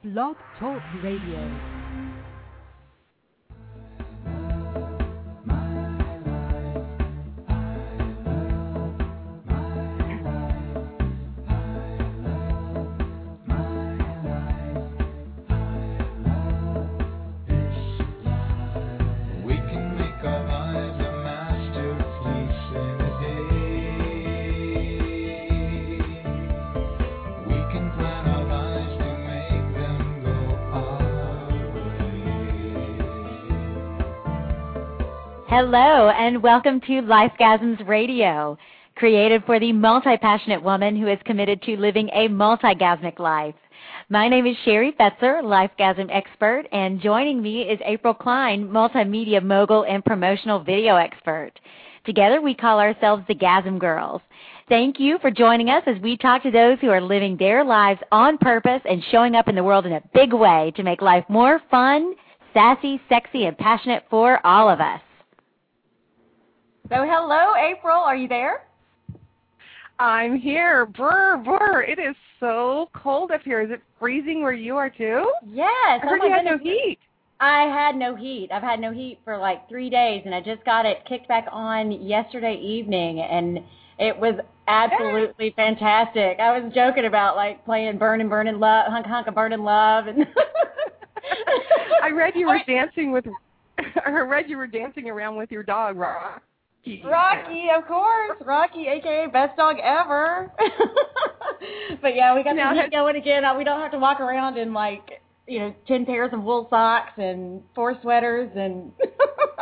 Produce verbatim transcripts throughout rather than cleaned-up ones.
Blog Talk Radio. Hello, and welcome to Lifegasms Radio, created for the multi-passionate woman who is committed to living a multi-gasmic life. My name is Sherry Fetzer, Lifegasm expert, and joining me is April Klein, multimedia mogul and promotional video expert. Together, we call ourselves the Gasm Girls. Thank you for joining us as we talk to those who are living their lives on purpose and showing up in the world in a big way to make life more fun, sassy, sexy, and passionate for all of us. So hello, April. Are you there? I'm here. Brr, brr. It is so cold up here. Is it freezing where you are too? Yes. I heard oh you had goodness. no heat. I had no heat. I've had no heat for like three days, and I just got it kicked back on yesterday evening, and it was absolutely yeah. fantastic. I was joking about like playing Burnin' Burnin' Love, Hunk Hunk of Burnin' Love. And I read you were dancing with, I read you were dancing around with your dog, Rock. Rocky, of course. Rocky, a k a best dog ever. But, yeah, we got now the heat going again. We don't have to walk around in, like, you know, ten pairs of wool socks and four sweaters. And it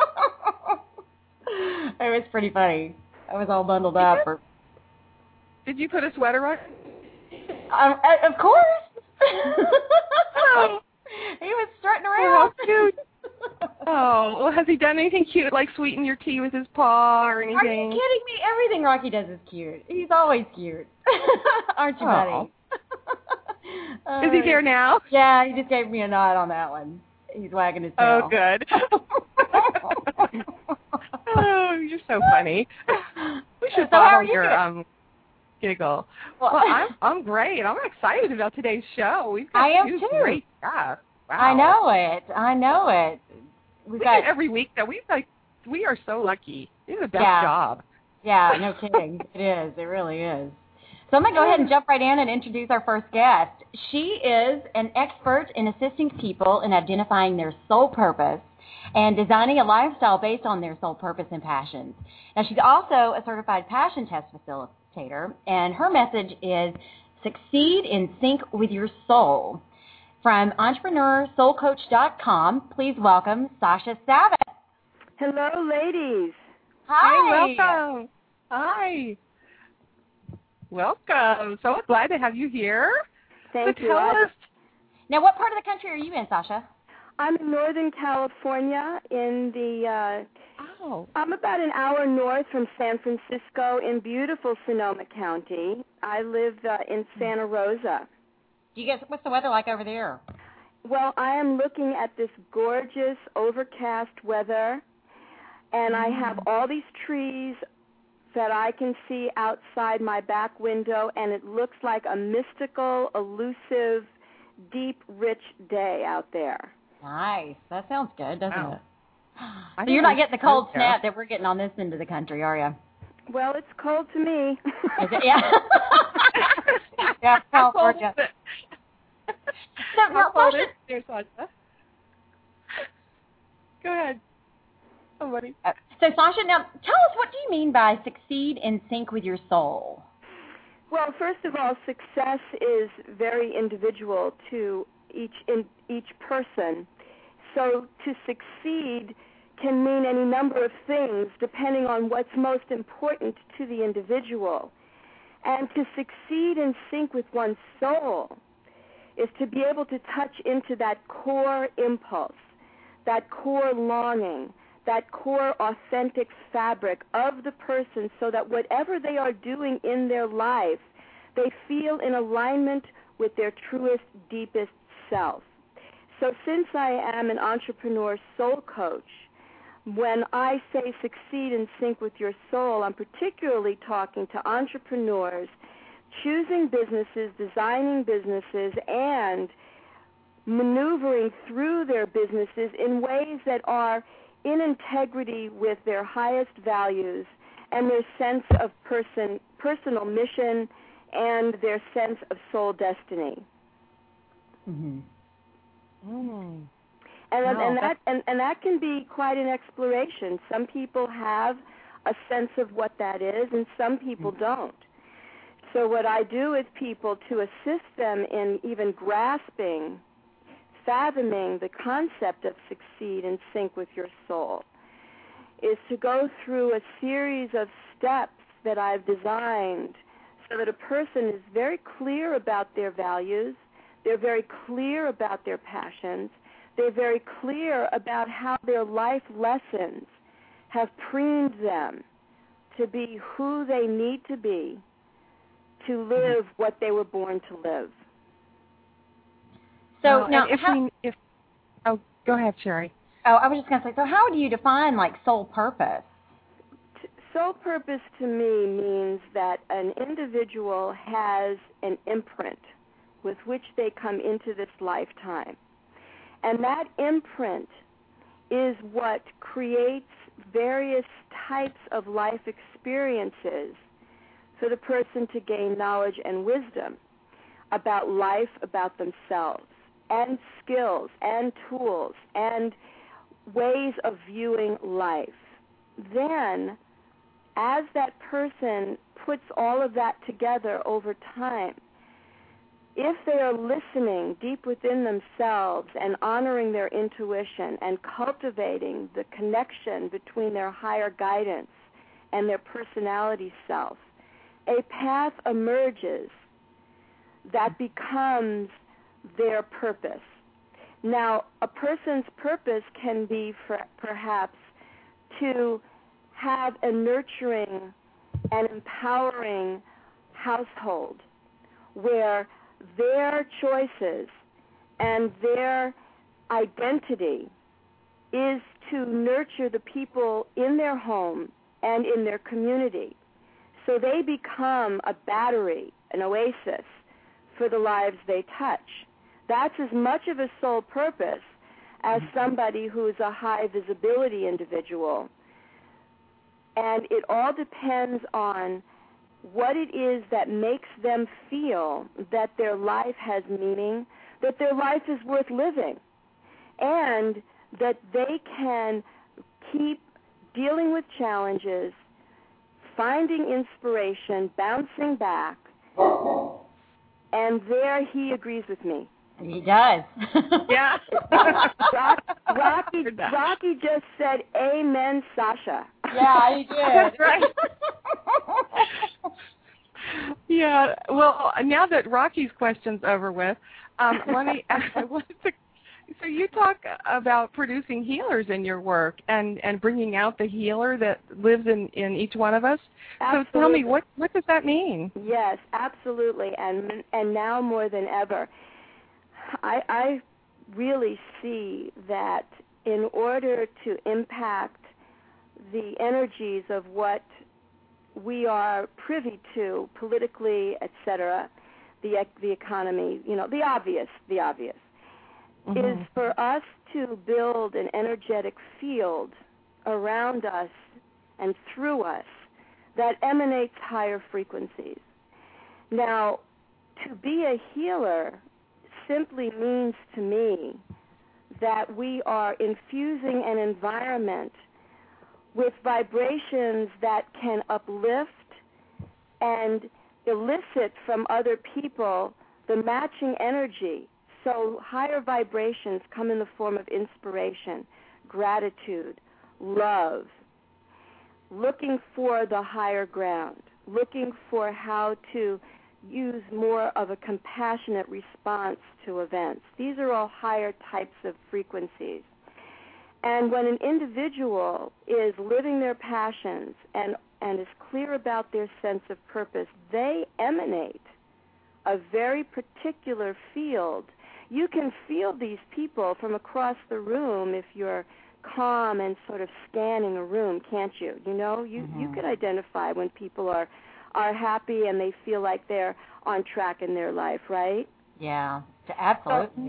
was pretty funny. I was all bundled Did up. You, or... Did you put a sweater on? Um, of course. Oh. He was strutting around. Oh, cute. Oh, well, has he done anything cute, like sweeten your tea with his paw or anything? Are you kidding me? Everything Rocky does is cute. He's always cute. Aren't you, oh. buddy? uh, Is he here now? Yeah, he just gave me a nod on that one. He's wagging his tail. Oh, good. Oh, you're so funny. We should so follow you your doing? um giggle. Well, well, I'm I'm great. I'm excited about today's show. We've got I am two too. great stuff. Wow. I know it. I know it. We've we got get every week that we've like we are so lucky. This is the best yeah. job. Yeah, no kidding. It is. It really is. So I'm going to go ahead and jump right in and introduce our first guest. She is an expert in assisting people in identifying their soul purpose and designing a lifestyle based on their soul purpose and passions. Now, she's also a certified passion test facilitator, and her message is succeed in sync with your soul. From entrepreneur soul coach dot com, please welcome Sasha Sabat. Hello, ladies. Hi. Hey, welcome. Hi. Welcome. So glad to have you here. Thank so you. Tell I, us. Now, what part of the country are you in, Sasha? I'm in Northern California. In the. Uh, oh. I'm about an hour north from San Francisco in beautiful Sonoma County. I live uh, in Santa Rosa. Do you guys? What's the weather like over there? Well, I am looking at this gorgeous overcast weather, and I have all these trees that I can see outside my back window, and it looks like a mystical, elusive, deep, rich day out there. Nice. That sounds good, doesn't wow. it? I So you're not getting the cold so. snap that we're getting on this end of the country, are you? Well, it's cold to me. Is it? Yeah. Yeah, California. So, now, How cold Sasha, is it, Sasha? Go ahead. Somebody. uh, so, Sasha, now tell us, what do you mean by succeed in sync with your soul? Well, first of all, success is very individual to each in each person. So to succeed can mean any number of things depending on what's most important to the individual. And to succeed in sync with one's soul is to be able to touch into that core impulse, that core longing, that core authentic fabric of the person, so that whatever they are doing in their life, they feel in alignment with their truest, deepest self. So since I am an entrepreneur soul coach, when I say succeed in sync with your soul, I'm particularly talking to entrepreneurs choosing businesses, designing businesses, and maneuvering through their businesses in ways that are in integrity with their highest values and their sense of person, personal mission and their sense of soul destiny. Mm-hmm. Mm. And, No, and that and, and that can be quite an exploration. Some people have a sense of what that is, and some people mm-hmm. don't. So what I do with people to assist them in even grasping, fathoming the concept of succeed and sync with your soul is to go through a series of steps that I've designed so that a person is very clear about their values, they're very clear about their passions, they're very clear about how their life lessons have preened them to be who they need to be to live what they were born to live. So well, now, if how, we, if oh, go ahead, Sherry. Oh, I was just going to say, so how do you define, like, soul purpose? Soul purpose to me means that an individual has an imprint with which they come into this lifetime. And that imprint is what creates various types of life experiences for the person to gain knowledge and wisdom about life, about themselves, and skills, and tools, and ways of viewing life. Then, as that person puts all of that together over time, if they are listening deep within themselves and honoring their intuition and cultivating the connection between their higher guidance and their personality self, a path emerges that becomes their purpose. Now, a person's purpose can be for, perhaps to have a nurturing and empowering household where their choices and their identity is to nurture the people in their home and in their community. So they become a battery, an oasis for the lives they touch. That's as much of a soul purpose as somebody who's a high visibility individual. And it all depends on what it is that makes them feel that their life has meaning, that their life is worth living, and that they can keep dealing with challenges, finding inspiration, bouncing back, and there he agrees with me. He does. Yeah. Rock, Rocky, Rocky just said, "Amen, Sasha." Yeah, he did. Right. Yeah. Well, now that Rocky's question's over with, um, let me. I wanted to. So you talk about producing healers in your work and, and bringing out the healer that lives in, in each one of us. Absolutely. So tell me, what what does that mean? Yes, absolutely, and and now more than ever. I, I really see that in order to impact the energies of what we are privy to politically, et cetera, the the economy, you know, the obvious, the obvious, mm-hmm. is for us to build an energetic field around us and through us that emanates higher frequencies. Now, to be a healer simply means to me that we are infusing an environment with vibrations that can uplift and elicit from other people the matching energy. So higher vibrations come in the form of inspiration, gratitude, love, looking for the higher ground, looking for how to use more of a compassionate response to events. These are all higher types of frequencies. And when an individual is living their passions and, and is clear about their sense of purpose, they emanate a very particular field. You can feel these people from across the room if you're calm and sort of scanning a room, can't you? You know, you, mm-hmm. you can identify when people are are happy and they feel like they're on track in their life, right? Yeah, absolutely.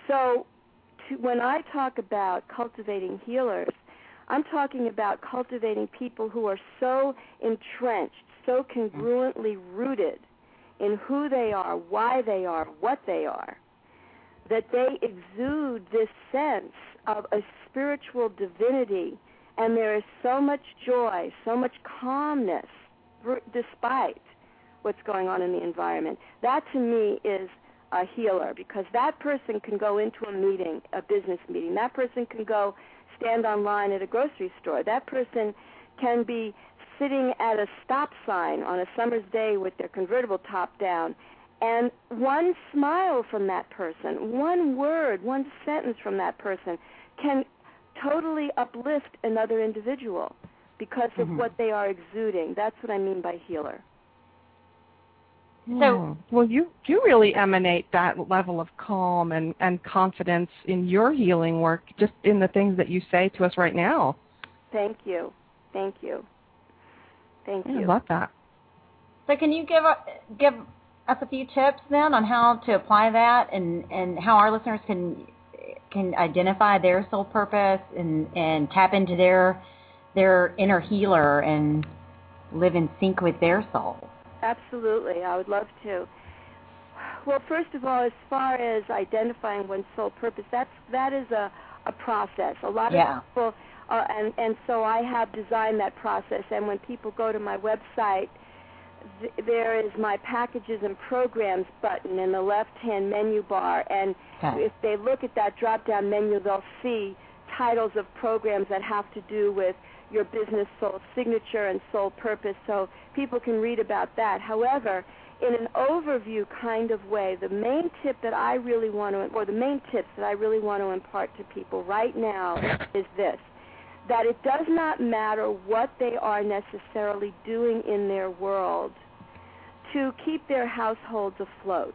So to, when I talk about cultivating healers, I'm talking about cultivating people who are so entrenched, so congruently rooted in who they are, why they are, what they are, that they exude this sense of a spiritual divinity, and there is so much joy, so much calmness, despite what's going on in the environment. That, to me, is a healer, because that person can go into a meeting, a business meeting. That person can go stand online at a grocery store. That person can be sitting at a stop sign on a summer's day with their convertible top down, and one smile from that person, one word, one sentence from that person can totally uplift another individual because of mm-hmm. what they are exuding. That's what I mean by healer. So, well, you, you really emanate that level of calm and, and confidence in your healing work, just in the things that you say to us right now. Thank you. Thank you. Thank yeah, you. I love that. So can you give, a, give us a few tips then on how to apply that, and, and how our listeners can can identify their soul purpose and, and tap into their their inner healer and live in sync with their soul? Absolutely. I would love to. Well, first of all, as far as identifying one's soul purpose, that's, that is a, a process. A lot yeah. of people, uh, and, and so I have designed that process, and when people go to my website, th- there is my packages and programs button in the left-hand menu bar, and okay. if they look at that drop-down menu, they'll see titles of programs that have to do with your business soul signature and soul purpose, so people can read about that. However, in an overview kind of way, the main tip that I really want to, or the main tips that I really want to impart to people right now is this, that it does not matter what they are necessarily doing in their world to keep their households afloat,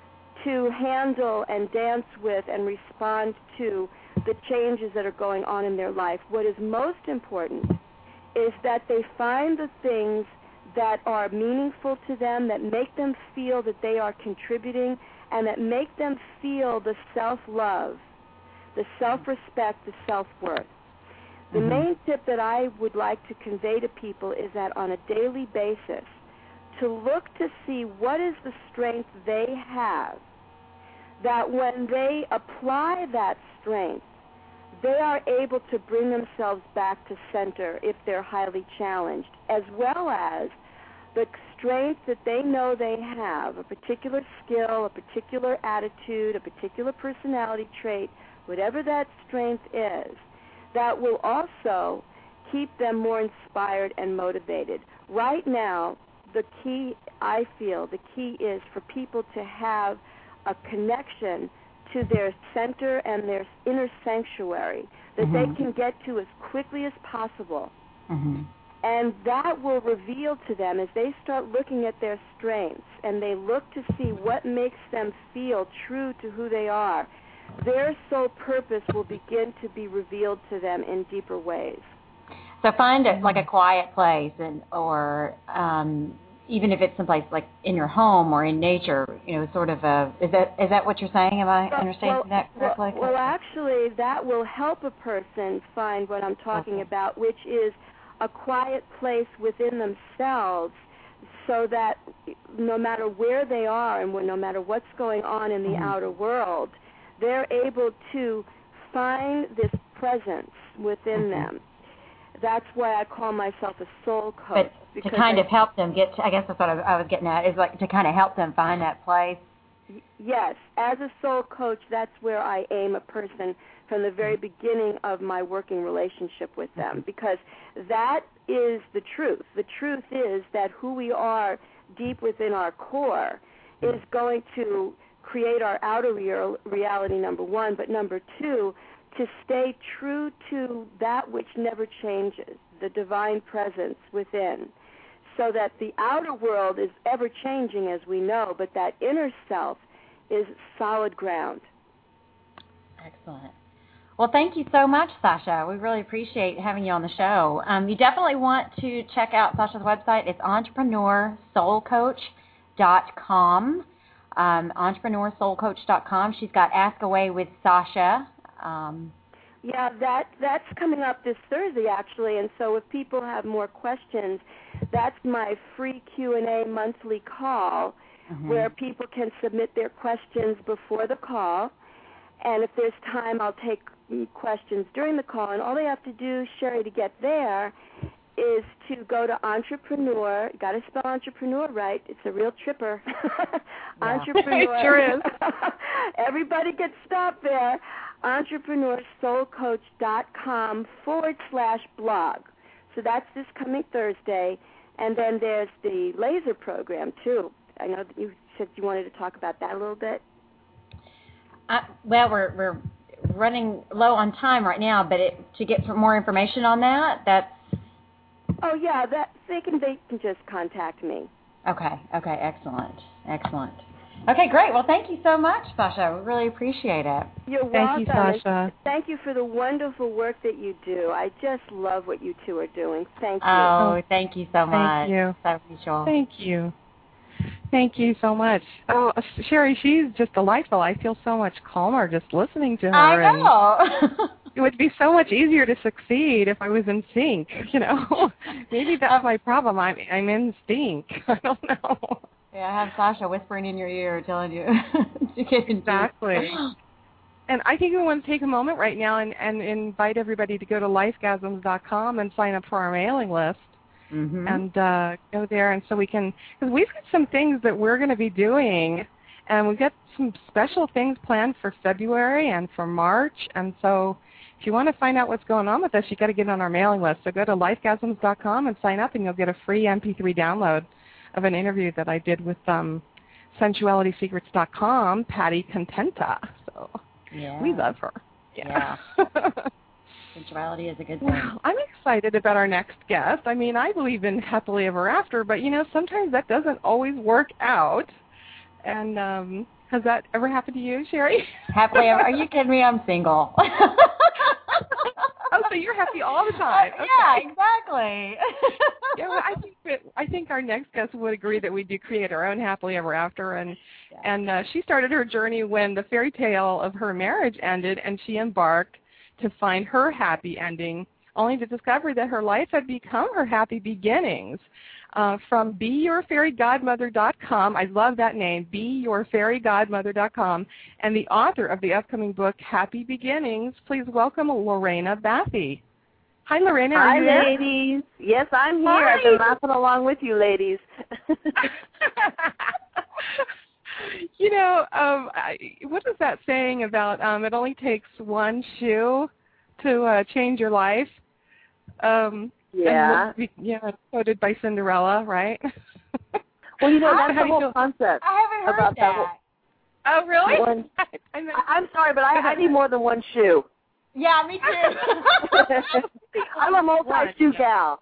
to handle and dance with and respond to the changes that are going on in their life. What is most important is that they find the things that are meaningful to them, that make them feel that they are contributing, and that make them feel the self-love, the self-respect, the self-worth. The mm-hmm. main tip that I would like to convey to people is that on a daily basis, to look to see what is the strength they have, that when they apply that strength, they are able to bring themselves back to center if they're highly challenged, as well as the strength that they know they have, a particular skill, a particular attitude, a particular personality trait, whatever that strength is, that will also keep them more inspired and motivated. Right now, the key, I feel, the key is for people to have a connection to their center and their inner sanctuary that mm-hmm. they can get to as quickly as possible. Mm-hmm. And that will reveal to them, as they start looking at their strengths and they look to see what makes them feel true to who they are, their soul purpose will begin to be revealed to them in deeper ways. So find it like a quiet place, and or um, even if it's someplace like in your home or in nature, you know, sort of a, is that is that what you're saying? Am I well, understanding well, that correctly? Well, well, actually, that will help a person find what I'm talking okay. about, which is a quiet place within themselves, so that no matter where they are and no matter what's going on in the mm-hmm. outer world, they're able to find this presence within mm-hmm. them. That's why I call myself a soul coach. But to kind I, of help them get to, I guess that's what I was getting at, is like to kind of help them find that place. Yes. As a soul coach, that's where I aim a person from the very beginning of my working relationship with them, because that is the truth. The truth is that who we are deep within our core is going to create our outer real, reality, number one, but number two, to stay true to that which never changes, the divine presence within, so that the outer world is ever changing, as we know, but that inner self is solid ground. Excellent. Well, thank you so much, Sasha. We really appreciate having you on the show. Um, you definitely want to check out Sasha's website. It's entrepreneur soul coach dot com. um, entrepreneur soul coach dot com. She's got Ask Away with Sasha. Um, yeah, that that's coming up this Thursday, actually. And so if people have more questions, that's my free Q and A monthly call mm-hmm. where people can submit their questions before the call. And if there's time, I'll take questions during the call. And all they have to do, Sherry, to get there is to go to Entrepreneur. You got to spell Entrepreneur right. It's a real tripper. Entrepreneur. It sure is. Everybody gets stopped there. entrepreneur soul coach dot com forward slash blog. So that's this coming Thursday. And then there's the laser program, too. I know that you said you wanted to talk about that a little bit. Uh, well, we're we're running low on time right now, but it, to get some more information on that, that's... Oh, yeah, that they can they can just contact me. Okay, okay, excellent, excellent. Okay, great. Well, thank you so much, Sasha. We really appreciate it. You're welcome. Thank you, Sasha. Thank you for the wonderful work that you do. I just love what you two are doing. Thank you. Oh, thank you so much. Thank you. So mutual. Thank you. Thank you so much. Oh, Sherry, she's just delightful. I feel so much calmer just listening to her. I know. And it would be so much easier to succeed if I was in sync, you know. Maybe that's my problem. I'm, I'm in sync. I don't know. Yeah, I have Sasha whispering in your ear telling you to get exactly. And I think we want to take a moment right now and, and invite everybody to go to lifegasms dot com and sign up for our mailing list. Mm-hmm. And uh, go there, and so we can, because we've got some things that we're going to be doing, and we've got some special things planned for February and for March, and so if you want to find out what's going on with us, you've got to get on our mailing list. So go to lifegasms dot com and sign up, and you'll get a free M P three download of an interview that I did with um, sensuality secrets dot com, Patty Contenta. So yeah. we love her. Yeah. yeah. Sensuality is a good thing. Well, I'm excited about our next guest. I mean, I believe in happily ever after, but, you know, sometimes that doesn't always work out. And um, has that ever happened to you, Sherry? Happily ever? Are you kidding me? I'm single. Oh, so you're happy all the time. Okay. Yeah, exactly. Yeah, well, I think that I think our next guest would agree that we do create our own happily ever after, and yeah. and uh, she started her journey when the fairy tale of her marriage ended, and she embarked to find her happy ending, only to discover that her life had become her happy beginnings. Uh, from be your fairy godmother dot com, I love that name, be your fairy godmother dot com, and the author of the upcoming book, Happy Beginnings, please welcome Lorena Baffy. Hi, Lorena. Are Hi, you there? ladies. Yes, I'm here. Hi. I've been laughing along with you, ladies. You know, um, I, what is that saying about um, it only takes one shoe to uh, change your life? Um, yeah. And, yeah, quoted by Cinderella, right? Well, you know, that's How the whole feel? concept. I haven't heard about that. that. Oh, really? One, I, I I'm sorry, but I, I need more than one shoe. Yeah, me too. I'm a multi-shoe gal.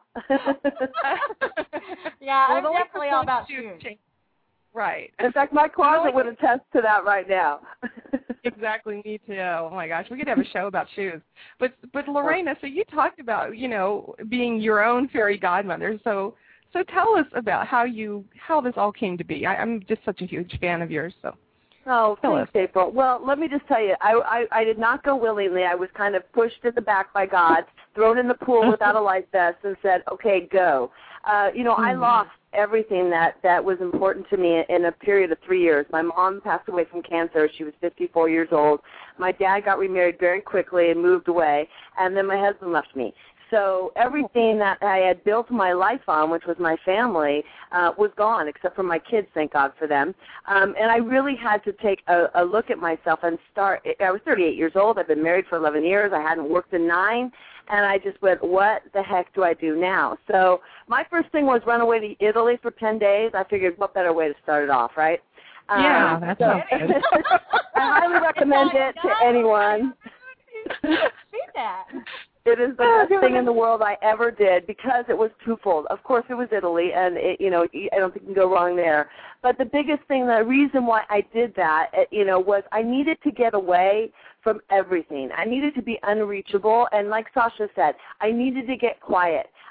Yeah, well, I'm definitely all about shoes. Change. Right. In fact, my closet would attest to that right now. Exactly, me too. Oh my gosh, we could have a show about shoes. But but Lorena, so you talked about, you know, being your own fairy godmother. So so tell us about how you how this all came to be. I, I'm just such a huge fan of yours. So. Oh, thanks, April. Well, let me just tell you, I, I I did not go willingly. I was kind of pushed in the back by God, thrown in the pool without a life vest, and said, "Okay, go." Uh, you know, mm-hmm. I lost everything that, that was important to me in a period of three years. My mom passed away from cancer. She was fifty-four years old. My dad got remarried very quickly and moved away, and then my husband left me. So everything that I had built my life on, which was my family, uh, was gone, except for my kids, thank God for them. Um, and I really had to take a, a look at myself and start. I was thirty-eight years old. I've been married for eleven years. I hadn't worked in nine. And I just went, what the heck do I do now? So my first thing was run away to Italy for ten days. I figured what better way to start it off, right? Yeah, um, that's so good. I highly recommend it to anyone. See that. It is the best thing in the world I ever did because it was twofold. Of course, it was Italy, and it, you know, I don't think you can go wrong there. But the biggest thing, the reason why I did that, you know, was I needed to get away from everything. I needed to be unreachable, and like Sasha said, I needed to get quiet.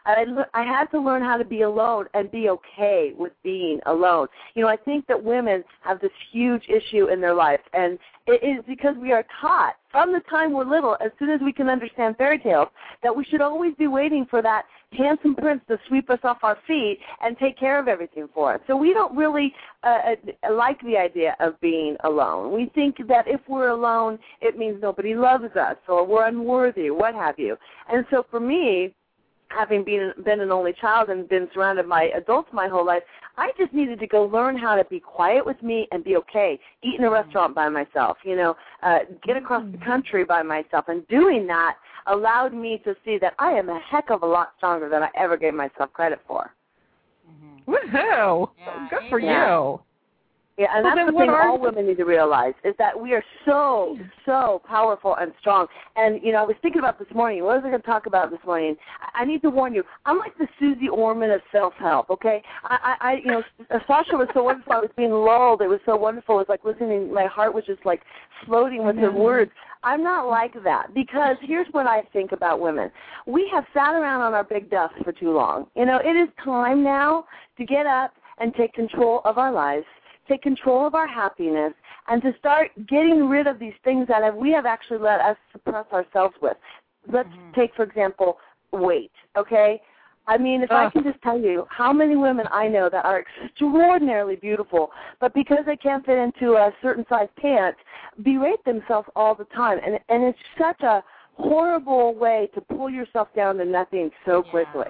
I, I had to learn how to be alone and be okay with being alone. You know, I think that women have this huge issue in their life, and it is because we are taught from the time we're little, as soon as we can understand fairy tales, that we should always be waiting for that handsome prince to sweep us off our feet and take care of everything for us. So we don't really uh, like the idea of being alone. We think that if we're alone, it means nobody loves us or we're unworthy, what have you. And so for me, having been been an only child and been surrounded by adults my whole life, I just needed to go learn how to be quiet with me and be okay, eat in a restaurant by myself, you know, uh, get across the country by myself. And doing that allowed me to see that I am a heck of a lot stronger than I ever gave myself credit for. Mm-hmm. Woohoo! Yeah, Good for yeah. you. Yeah, and well, that's the thing all women need to realize is that we are so, so powerful and strong. And, you know, I was thinking about this morning. What was I going to talk about this morning? I need to warn you. I'm like the Susie Orman of self-help, okay? I, I, you know, Sasha was so wonderful. I was being lulled. It was so wonderful. It was like listening. My heart was just like floating with her words. I'm not like that because here's what I think about women. We have sat around on our big duffs for too long. You know, it is time now to get up and take control of our lives, take control of our happiness, and to start getting rid of these things that have, we have actually let us suppress ourselves with. Let's mm-hmm. take, for example, weight, okay? I mean, if uh. I can just tell you how many women I know that are extraordinarily beautiful, but because they can't fit into a certain size pant, berate themselves all the time. And, and it's such a horrible way to pull yourself down to nothing so yeah. quickly.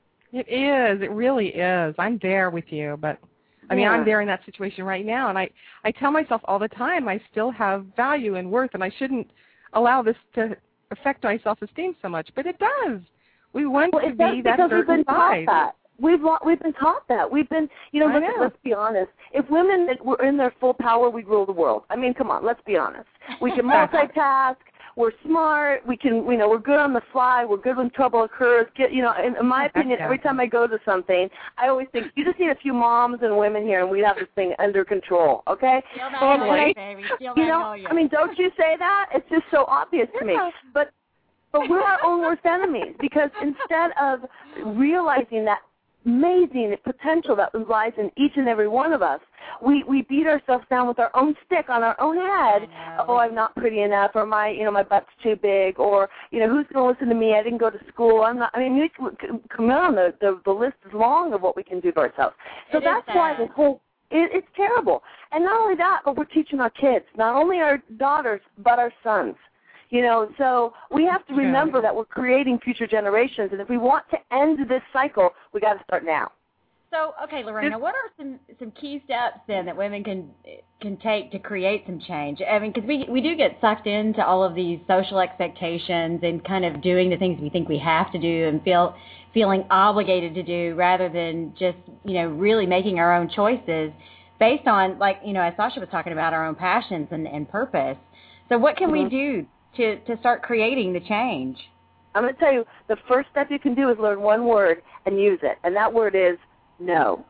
It is. It really is. I'm there with you, but I mean, yeah. I'm there in that situation right now, and I, I tell myself all the time I still have value and worth, and I shouldn't allow this to affect my self-esteem so much, but it does. We want well, to be that certain we've been size. Taught that. We've we've been taught that. We've been, you know, look, know. let's be honest. If women that were in their full power, we'd rule the world. I mean, come on, let's be honest. We can multitask. We're smart. We can, you know, we're good on the fly. We're good when trouble occurs. Get, you know, in, in my opinion, every time I go to something, I always think you just need a few moms and women here, and we'd have this thing under control. Okay? Feel that noise, baby. Feel you that know, noise. I mean, don't you say that? It's just so obvious to me. But but we're our own worst enemies because instead of realizing that amazing potential that lies in each and every one of us, we we beat ourselves down with our own stick on our own head. Oh, I'm not pretty enough, or my you know my butt's too big, or you know who's going to listen to me? I didn't go to school. I'm not. I mean, we, come on, the, the the list is long of what we can do to ourselves. So it that's why this whole it, it's terrible. And not only that, but we're teaching our kids, not only our daughters, but our sons. You know, so we have to remember that we're creating future generations, and if we want to end this cycle, we got to start now. So, okay, Lorena, what are some, some key steps then that women can can take to create some change? I mean, because we we do get sucked into all of these social expectations and kind of doing the things we think we have to do and feel feeling obligated to do, rather than just you know really making our own choices based on, like you know, as Sasha was talking about, our own passions and, and purpose. So, what can mm-hmm. we do to to start creating the change? I'm going to tell you, the first step you can do is learn one word and use it, and that word is no.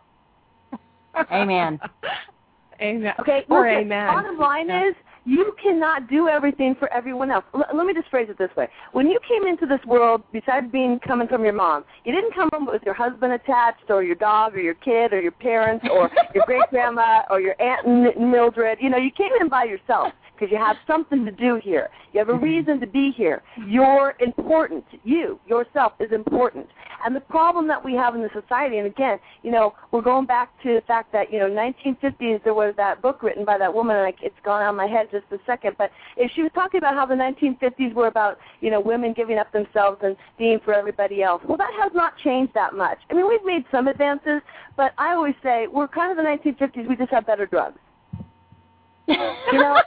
Amen. Amen. Okay, or listen, amen. Bottom line yeah. is you cannot do everything for everyone else. L- let me just phrase it this way. When you came into this world, besides being coming from your mom, you didn't come from with your husband attached or your dog or your kid or your parents or your great-grandma or your Aunt Mildred. You know, you came in by yourself because you have something to do here. You have a reason to be here. You're important. You, yourself, is important. And the problem that we have in the society, and again, you know, we're going back to the fact that, you know, nineteen fifties, there was that book written by that woman, and I, it's gone out of my head just a second, but if she was talking about how the nineteen fifties were about, you know, women giving up themselves and being for everybody else. Well, that has not changed that much. I mean, we've made some advances, but I always say we're kind of the nineteen fifties, we just have better drugs. You know,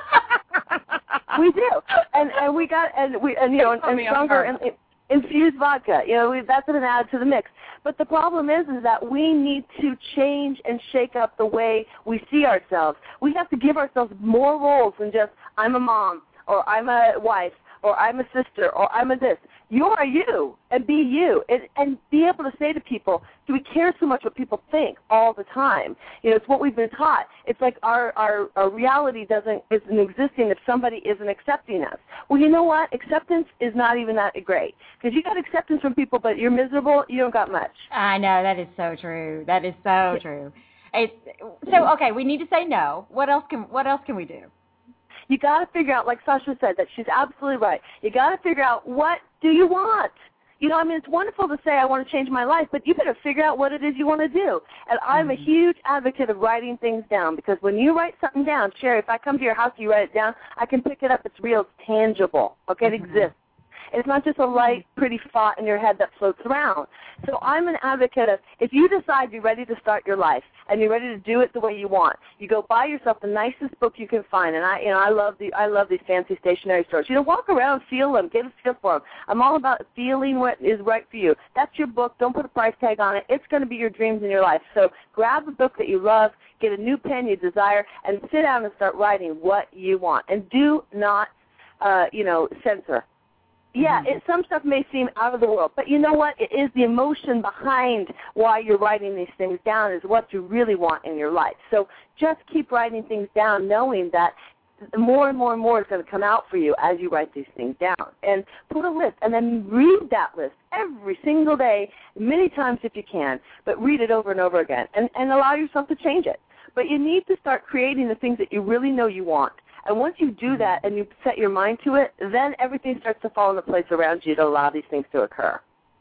we do, and and we got and we and you know and, and stronger and, and infused vodka. You know, we, that's been added to the mix. But the problem is, is that we need to change and shake up the way we see ourselves. We have to give ourselves more roles than just I'm a mom or I'm a wife or I'm a sister or I'm a this. You are you, and be you, and, and be able to say to people, do we care so much what people think all the time? You know, it's what we've been taught. It's like our, our, our reality doesn't isn't existing if somebody isn't accepting us. Well, you know what? Acceptance is not even that great, because you got acceptance from people, but you're miserable, you don't got much. I know, that is so true. That is so true. It's, so, okay, we need to say no. What else can What else can we do? You got to figure out, like Sasha said, that she's absolutely right. You got to figure out, what do you want? You know, I mean, it's wonderful to say I want to change my life, but you better figure out what it is you want to do. And I'm a huge advocate of writing things down, because when you write something down, Sherry, if I come to your house and you write it down, I can pick it up. It's real. It's tangible. Okay, it Mm-hmm. exists. It's not just a light, pretty thought in your head that floats around. So I'm an advocate of, if you decide you're ready to start your life and you're ready to do it the way you want, you go buy yourself the nicest book you can find. And I, you know, I love the, I love these fancy stationery stores. You know, walk around, feel them, get a feel for them. I'm all about feeling what is right for you. That's your book. Don't put a price tag on it. It's going to be your dreams in your life. So grab a book that you love, get a new pen you desire, and sit down and start writing what you want. And do not, uh, you know, censor. Yeah, it, some stuff may seem out of the world, but you know what? It is the emotion behind why you're writing these things down is what you really want in your life. So just keep writing things down, knowing that more and more and more is going to come out for you as you write these things down. And put a list, and then read that list every single day, many times if you can, but read it over and over again, and, and allow yourself to change it. But you need to start creating the things that you really know you want. And once you do that and you set your mind to it, then everything starts to fall into place around you to allow these things to occur.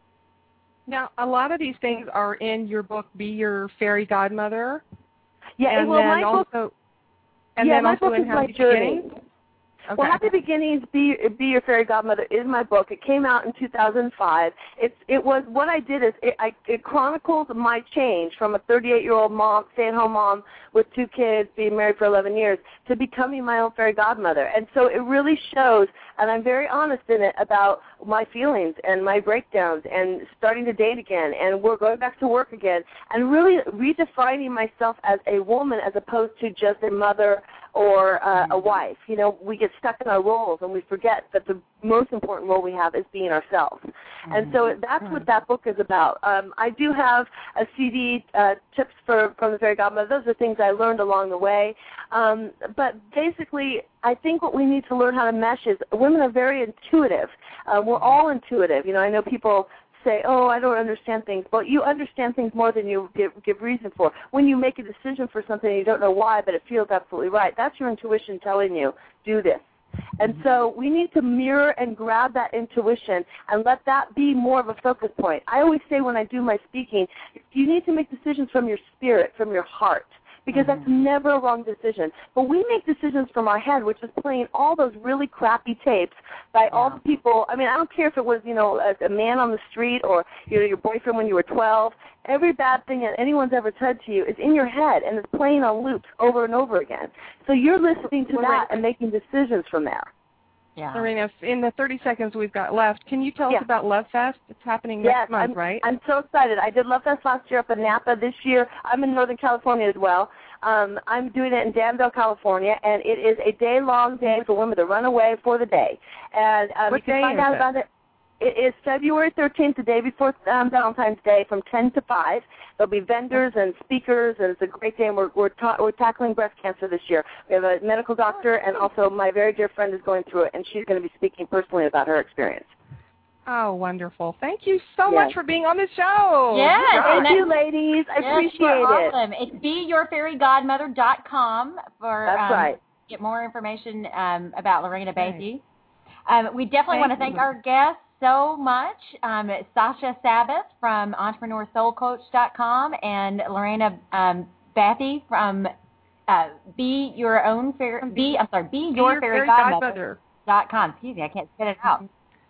Now, a lot of these things are in your book, Be Your Fairy Godmother. Yeah, and well, then my also, book, and yeah, then my also book in is Happy my journey. Beginnings. Okay. Well, Happy Beginnings, Be, Be Your Fairy Godmother is my book. It came out in two thousand five. It's, it was, what I did is it, I, it chronicles my change from a thirty-eight-year-old mom, stay-at-home mom with two kids, being married for eleven years, to becoming my own fairy godmother. And so it really shows, and I'm very honest in it, about my feelings and my breakdowns and starting to date again, and we're going back to work again, and really redefining myself as a woman as opposed to just a mother or uh, a wife. You know, we get stuck in our roles and we forget that the most important role we have is being ourselves. And so that's what that book is about. Um, I do have a C D, uh, Tips for, from the Fairy Godmother. Those are things I learned along the way. Um, but basically, I think what we need to learn how to mesh is women are very intuitive. Uh, we're all intuitive. You know, I know people say, oh, I don't understand things. But you understand things more than you give, give reason for. When you make a decision for something and you don't know why, but it feels absolutely right, that's your intuition telling you, do this. And so we need to mirror and grab that intuition and let that be more of a focus point. I always say when I do my speaking, you need to make decisions from your spirit, from your heart, because that's never a wrong decision. But we make decisions from our head, which is playing all those really crappy tapes by all the people. I mean, I don't care if it was, you know, a, a man on the street or, you know, your boyfriend when you were twelve. Every bad thing that anyone's ever said to you is in your head, and it's playing on loops over and over again. So you're listening to that and making decisions from there. Yeah. Lorena, in the thirty seconds we've got left, can you tell yeah. us about Love Fest? It's happening yes, next month, I'm, right? I'm so excited. I did Love Fest last year up in Napa. This year, I'm in Northern California as well. Um, I'm doing it in Danville, California, and it is a day-long day for women to run away for the day. And um, what you can day find is out it? about it. It is February thirteenth, the day before um, Valentine's Day, from ten to five. There'll be vendors and speakers, and it's a great day, and we're, we're, ta- we're tackling breast cancer this year. We have a medical doctor, and also my very dear friend is going through it, and she's going to be speaking personally about her experience. Oh, wonderful. Thank you so Yes. much for being on the show. Yes, Right. Thank you, ladies. I yes, appreciate you're it. awesome. It's be your fairy godmother dot com for That's um, right. get more information um, about Lorena Beatty. Um, we definitely want to thank our guests so much. Um, Sasha Sabbath from entrepreneur soul coach dot com and Lorena um, Beatty from uh, Be Your Own Fairy. Be I'm sorry, Be, Be Your, Your Fairy Fairy Godmother dot com. Excuse me, I can't spit it out.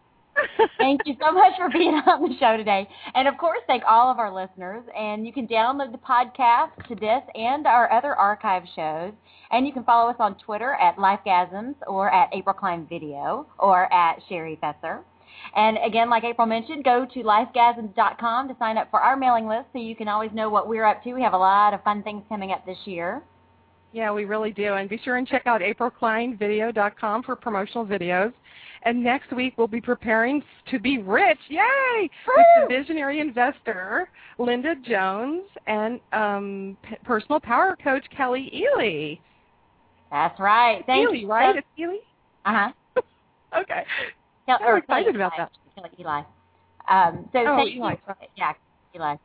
Thank you so much for being on the show today. And, of course, thank all of our listeners. And you can download the podcast to this and our other archive shows. And you can follow us on Twitter at LifeGasms or at April Klein Video or at Sherry Fetzer. And, again, like April mentioned, go to lifegasms dot com to sign up for our mailing list so you can always know what we're up to. We have a lot of fun things coming up this year. Yeah, we really do. And be sure and check out april klein video dot com for promotional videos. And next week we'll be preparing to be rich, yay, Woo! with the visionary investor, Linda Jones, and um, p- personal power coach, Kelly Ely. That's right. Thank Ely, you. right? So- It's Ely? uh-huh. Okay. Tell, I'm or excited Kelly about Eli. that. Kelly Eli. Um, so Oh, thank Eli, you. sorry. Yeah, Eli.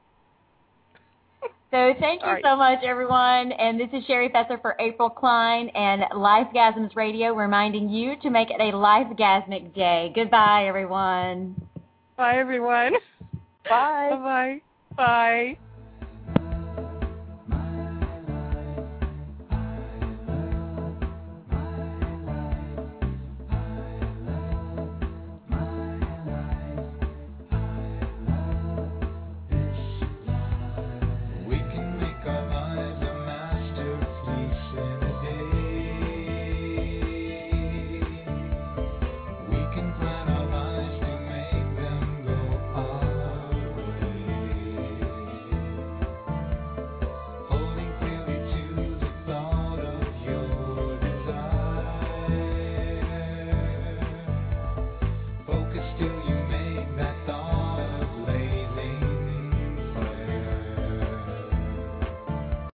So thank you Sorry. so much, everyone. And this is Sherry Fetzer for April Klein and LifeGasms Radio, reminding you to make it a LifeGasmic day. Goodbye, everyone. Bye, everyone. Bye. Bye-bye. Bye.